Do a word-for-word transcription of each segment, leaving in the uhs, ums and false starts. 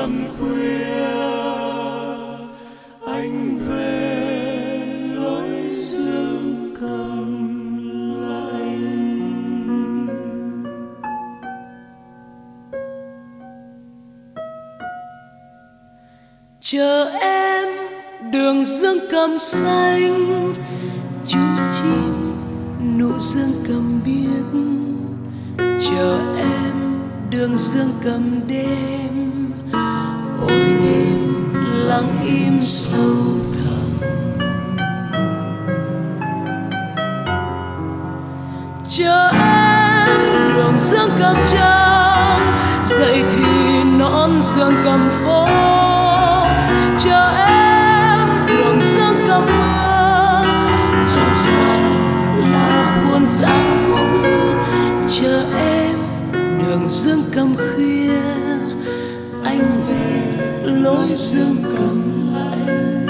tầm khuya anh về lối dương cầm lạnh. Chờ em đường dương cầm xanh, chum chim nụ dương cầm biếc. Chờ em đường dương cầm đêm, ôi đêm lặng im sâu thẳm. Chờ em đường dương cầm trắng, dậy thì non dương cầm phố. Chờ em đường dương cầm mưa, rộn ràng là buồn dã khúc. Chờ em đường dương cầm khuya, anh về lối dương cầm lạnh.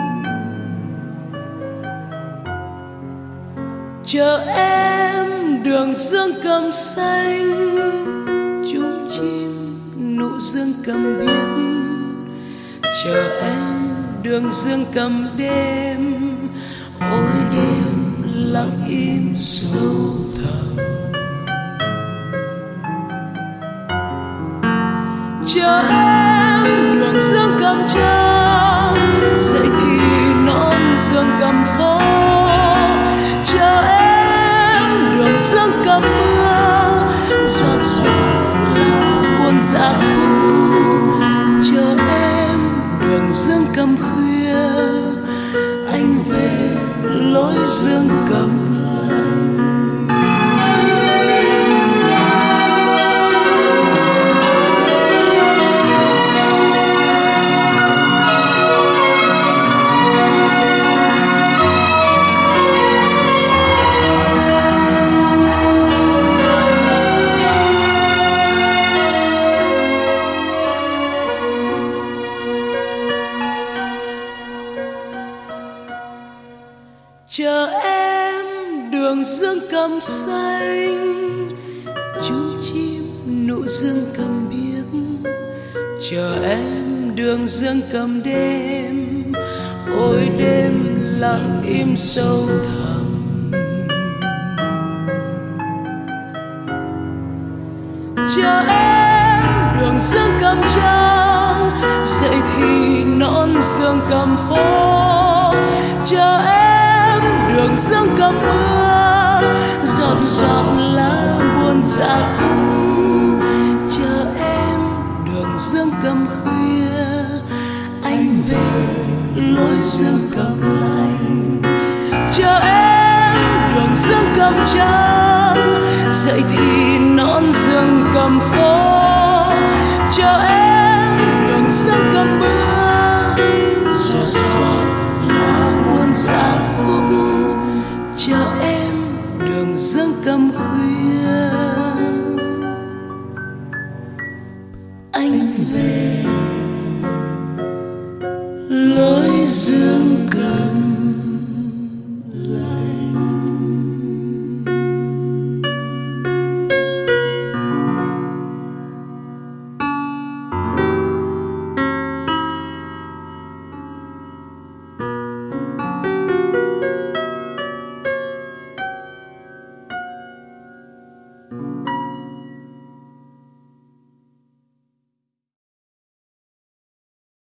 Chờ em đường dương cầm xanh, chum chim nụ dương cầm biếc. Chờ em đường dương cầm đêm, ôi đêm lặng im sâu thẳm. Chờ em đường dương cầm trắng, dậy thì non dương cầm phố. Chờ em đường dương cầm mưa, giọt giọt là buồn dã khúc. Chờ em đường dương cầm khuya, anh về lối dương cầm lạnh. Chờ em đường dương cầm xanh, chum chim nụ dương cầm biếc. Chờ em đường dương cầm đêm, ôi đêm lặng im sâu thẳm. Chờ em đường dương cầm trắng, dậy thì non dương cầm phố. Chờ em đường dương cầm mưa, giọt giọt lá buồn dã khúc. Chờ em đường dương cầm khuya, anh về lối dương cầm lạnh. Chờ em đường dương cầm trắng, dậy thì non dương cầm phố. Chờ em đường dương cầm mưa, giọt giọt lá buồn dã khúc.